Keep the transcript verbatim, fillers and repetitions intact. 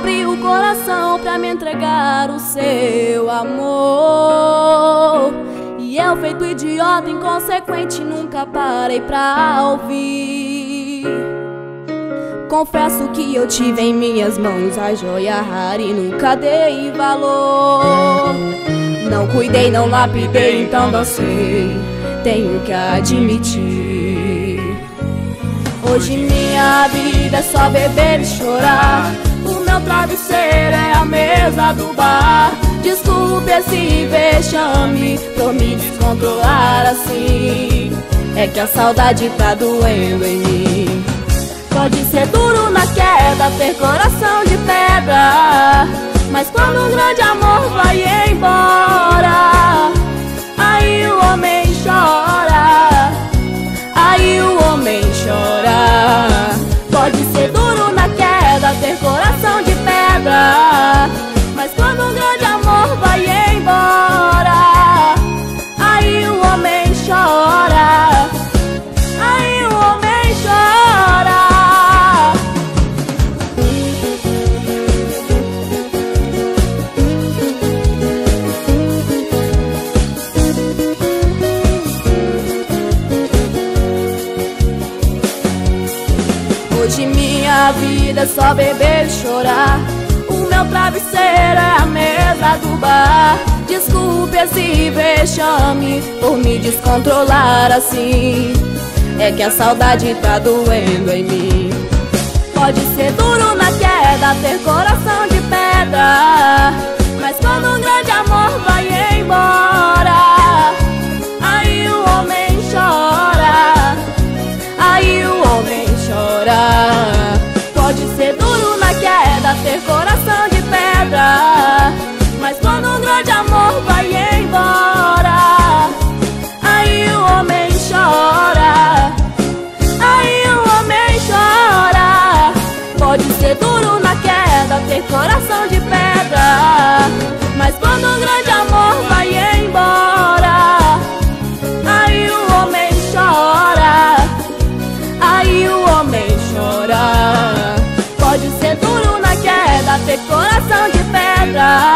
abre o coração pra me entregar o seu amor. E eu, feito idiota, inconsequente, nunca parei pra ouvir. Confesso que eu tive em minhas mãos a joia rara e nunca dei valor. Não cuidei, não lapidei, então dancei, tenho que admitir. Hoje minha vida é só beber e chorar. O meu travesseiro é a mesa do bar. Desculpe esse vexame por me descontrolar assim. É que a saudade tá doendo em mim. Pode ser duro na queda, ter coração de pedra, mas quando um grande amor vai embora, aí o homem chora, aí o homem chora. Pode ser duro na queda, ter coração de pedra, mas quando um grande amor vai embora, aí o homem chora, aí o homem chora. Hoje minha vida é só beber e chorar. O meu travesseiro é a mesa do bar. Desculpe esse vexame por me descontrolar assim. É que a saudade tá doendo em mim. Pode ser duro na queda, ter coração de pedra, mas quando um grande amor vai embora, aí o homem chora, aí o homem chora. Pode ser duro na queda, ter coração de pedra, mas quando um grande amor vai embora, aí o homem chora, aí o homem chora. Pode ser duro na queda, ter coração de pedra, mas quando um grande amor vai embora, aí o homem chora, aí o homem chora. Pode ser duro na queda, ter coração de pedra,